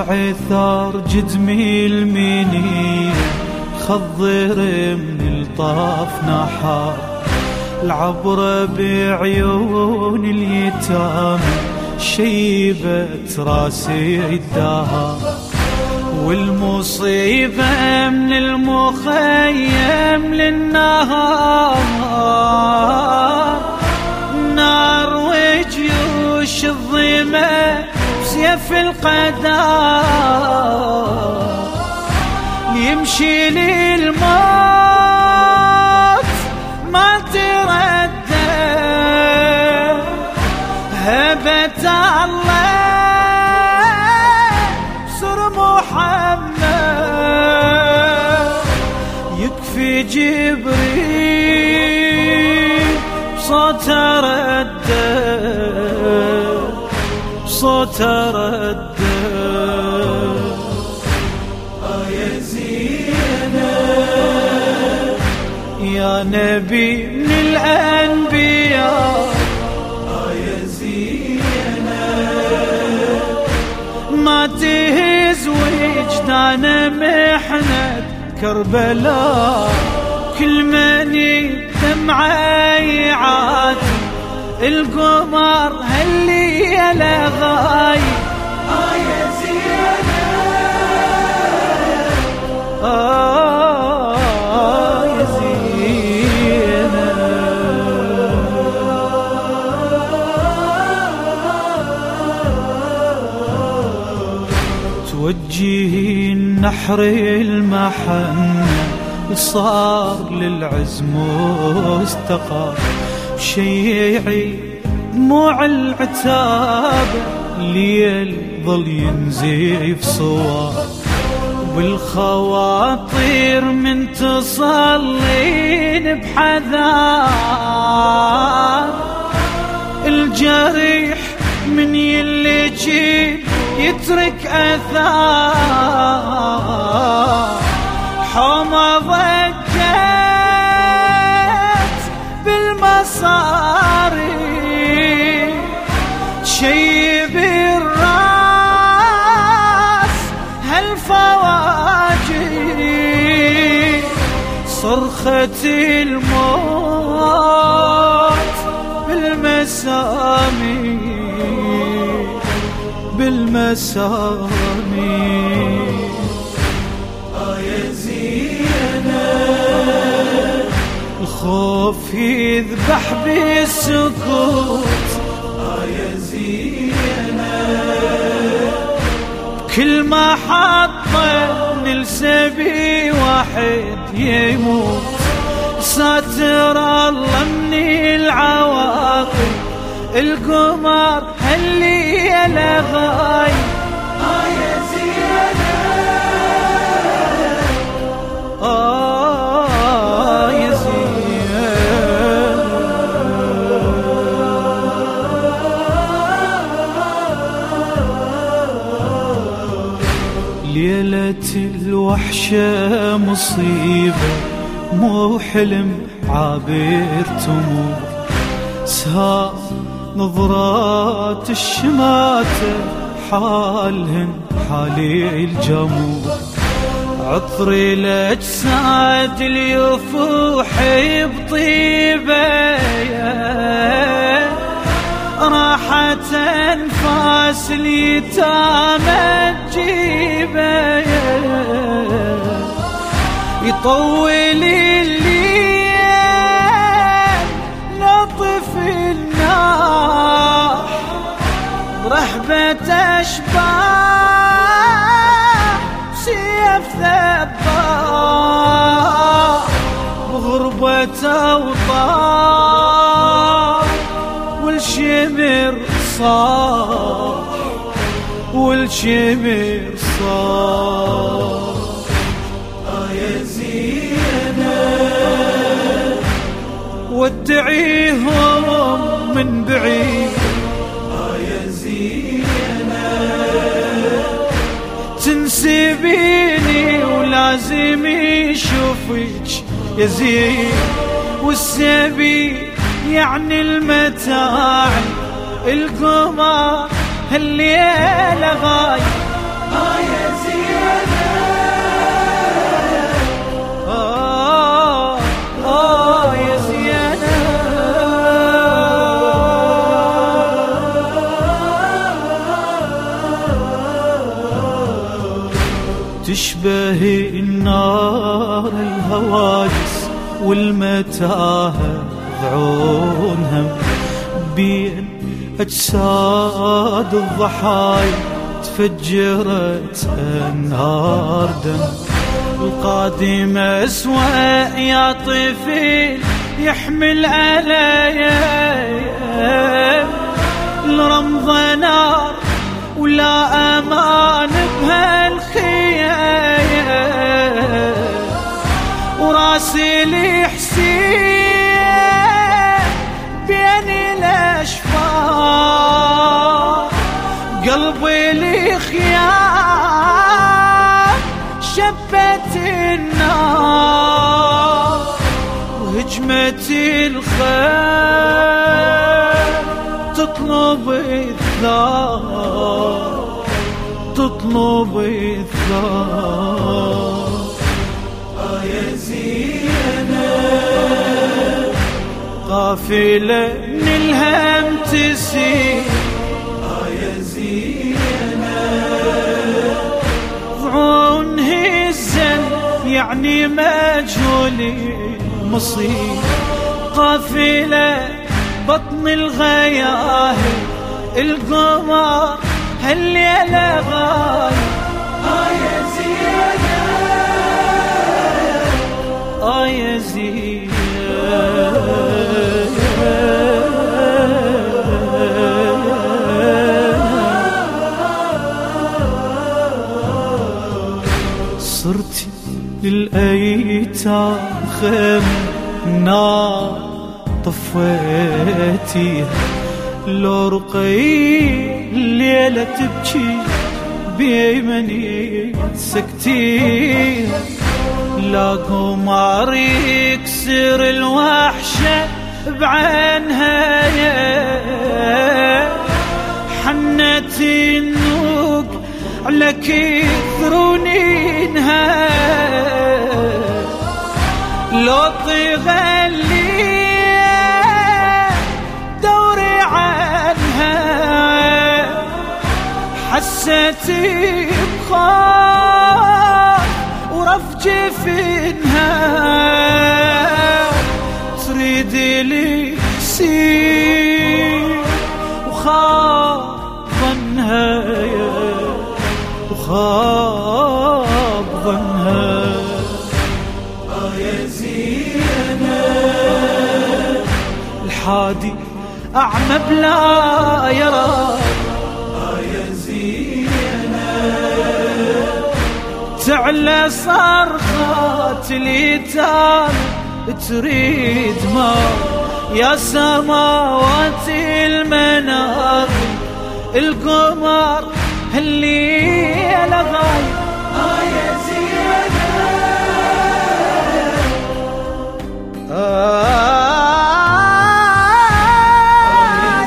عثار جدمي المنية خضر من الطاف نحار العبرة بعيون اليتامى شيبت راسي الدهر والمصيبة من المخيم للنهار نار وجيوش الظلمة بسيف القدر يمشي للموت ما تردد هبت الله سر محمد يكفي جبريل صوت ردد صوت ردد يا زينب يا نبي من الأنبياء يا زينب ما تهز وجدان محنة كربلاء كل من دمعي عاتم القمر هالليلة غايب يا زينب يا زينب توجهي النحر المحنة صار للعز مستقر شيعي دموع العتاب ليل ظل ينزف صور بالخواطر من تصلين بحذار الجريح من يلي يجيب يترك أثار حومة ضجت بالمصاري شيب الراس هالفواجي صرخة الموت بالمسامي بالمسامي يا زينب الخوف يذبح بالسكوت يا زينب كل ما حطه نلسبي واحد يموت ساتر الله من العواقب القمر هالليلة غايب يا زينب يا زينب ليلة الوحشة مصيبة مو حلم عابر تمور سهام نظرات الشماتة حالهن حالي الجمور عطر الأجساد اليفوح بطيبة راحة أنفاس اليتامى تجيبه يطول الليل لطف النار رهبة أشباح سيف ثبار بغربة أوطار والشمر صاح والشمر صاح يا زينب ودعيهم من بعيد يا زينب تنسبيني ولازم يشوفك يا زين والسبي يعني المتاع القمر هالليلة غايب يا زينب يا زينب تشبه النار الهواجس والمتاهة بعونها بين أجساد الضحايا تفجرت أنهار دم. القادم أسوأ يا طفل يحمل عليا الرمضة نار ولا أمان بهالخيام وراسي الحسين بين الأشفار قلبي الخيام شبت النار وهجمة الخيل تطلب الثار تطلب الثار يا زينب قافلة من الهم تسير يا زينب ضعون هزن يعني مجهول المصير قافلة بطن الغياهب القمر هالليلة غايب يا زينب يا زينب صرتي للأيتام خيمة نار طفيتيها لو رقي الليلة تبكي بيمني سكتيها لا قمر يكسر الوحشة بعينها حنت النوق على كثر ونينها لو تغلي دوري عنها حسيتي بخاف ورفج فينها تريد لي سير وخاف ظنها وخاب ظنها يا زينب الحادي أعمى بلا يرى يا زينب تعلى صرخات اليتام تريد ما يا سماوات المنار القمر الليلة غايب يا زينب يا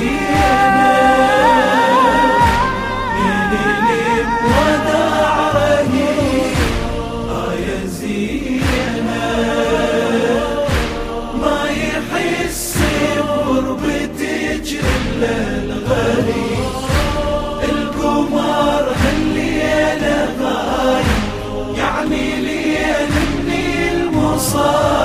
زينب يا ليل وداع رهيب يا زينب ما يحس بغربتك إلا الغريب القمر هالليلة غايب يعني ليل من المصاب